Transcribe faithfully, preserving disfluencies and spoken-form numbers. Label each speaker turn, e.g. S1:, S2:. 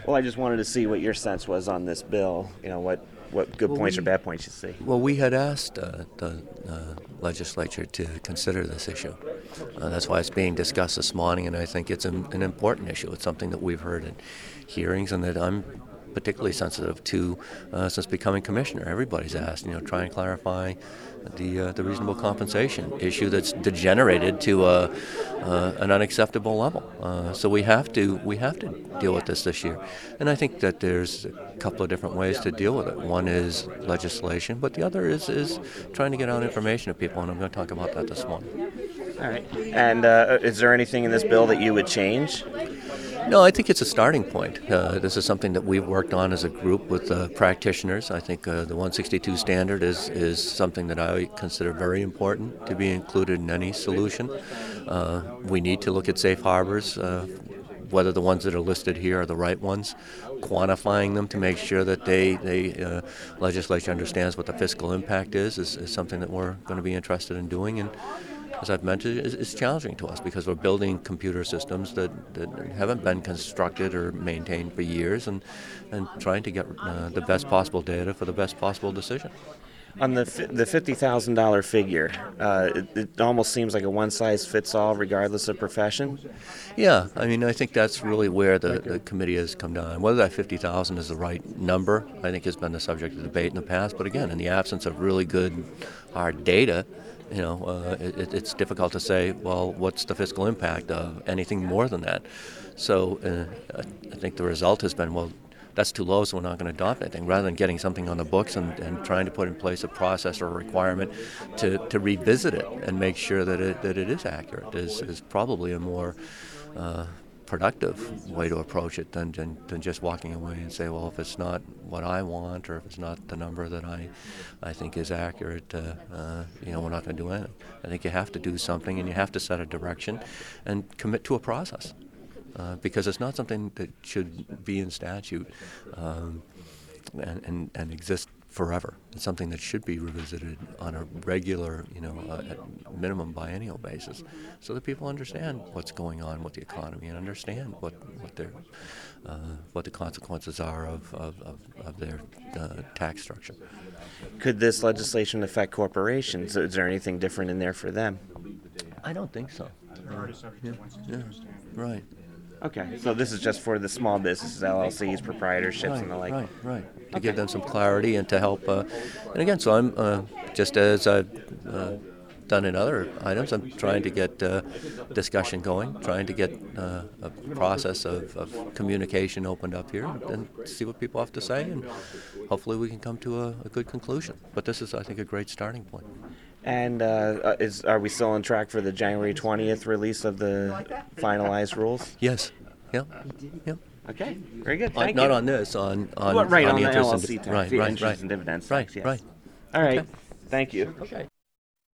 S1: Well, I just wanted to see what your sense was on this bill. You know, what, what good
S2: Well,
S1: points
S2: we-
S1: or bad points you see.
S2: Well, we had asked uh, the uh, legislature to consider this issue. Uh, that's why it's being discussed this morning, and I think it's an, an important issue. It's something that we've heard in hearings and that I'm particularly sensitive to uh, since becoming commissioner. Everybody's asked, you know, try and clarify the uh, the reasonable compensation issue that's degenerated to a, uh, an unacceptable level. Uh, so we have to we have to deal with this this year, and I think that there's a couple of different ways to deal with it. One is legislation, but the other is is trying to get out information to people, and I'm going to talk about that this morning.
S1: All right. And uh, is there anything in this bill that you would change?
S2: No, I think it's a starting point. Uh, this is something that we've worked on as a group with uh, practitioners. I think uh, the one sixty-two standard is, is something that I consider very important to be included in any solution. Uh, we need to look at safe harbors, uh, whether the ones that are listed here are the right ones, quantifying them to make sure that they, they uh, legislature understands what the fiscal impact is, is, is something that we're going to be interested in doing. And as I've mentioned, is, is challenging to us because we're building computer systems that, that haven't been constructed or maintained for years, and, and trying to get uh, the best possible data for the best possible decision.
S1: On the fi- the fifty thousand dollar figure, uh, it, it almost seems like a one size fits all, regardless of profession.
S2: Yeah, I mean, I think that's really where the, the committee has come down. Whether that fifty thousand is the right number, I think has been the subject of debate in the past. But again, in the absence of really good, hard data, you know, uh, it, it's difficult to say, well, what's the fiscal impact of anything more than that? So uh, I think the result has been, well, that's too low, so we're not going to adopt anything, rather than getting something on the books and, and trying to put in place a process or a requirement to, to revisit it and make sure that it, that it is accurate is, is probably a more uh, productive way to approach it than, than, than just walking away and say, well, if it's not what I want or if it's not the number that I, I think is accurate, uh, uh, you know, we're not going to do anything. I think you have to do something, and you have to set a direction and commit to a process. Uh, because it's not something that should be in statute um, and, and, and exist forever. It's something that should be revisited on a regular, you know, uh, at minimum biennial basis, so that people understand what's going on with the economy and understand what what their uh, what the consequences are of of, of, of their uh, tax structure.
S1: Could this legislation affect corporations? Is there anything different in there for them?
S2: I don't think so. Uh, yeah, yeah, right.
S1: Okay, so this is just for the small businesses, L L Cs, proprietorships,
S2: Right,
S1: and the like.
S2: right, right. To give them some clarity and to help. Uh, and again, so I'm uh, just as I've uh, done in other items, I'm trying to get uh, discussion going, trying to get uh, a process of, of communication opened up here, and see what people have to say, and hopefully we can come to a, a good conclusion. But this is, I think, a great starting point.
S1: And uh, is are we still on track for the January twentieth release of the finalized rules?
S2: Yes. Yep. Yep.
S1: Okay, very good.
S2: On,
S1: Thank
S2: not
S1: you.
S2: on this, on on,
S1: Well, right,
S2: on
S1: on
S2: the
S1: the
S2: interest
S1: L L
S2: and
S1: C
S2: di-
S1: tax,
S2: right,
S1: the
S2: right,
S1: interest
S2: right,
S1: and dividends
S2: right,
S1: tax, yes.
S2: right.
S1: All right,
S2: Okay.
S1: thank you.
S2: Okay.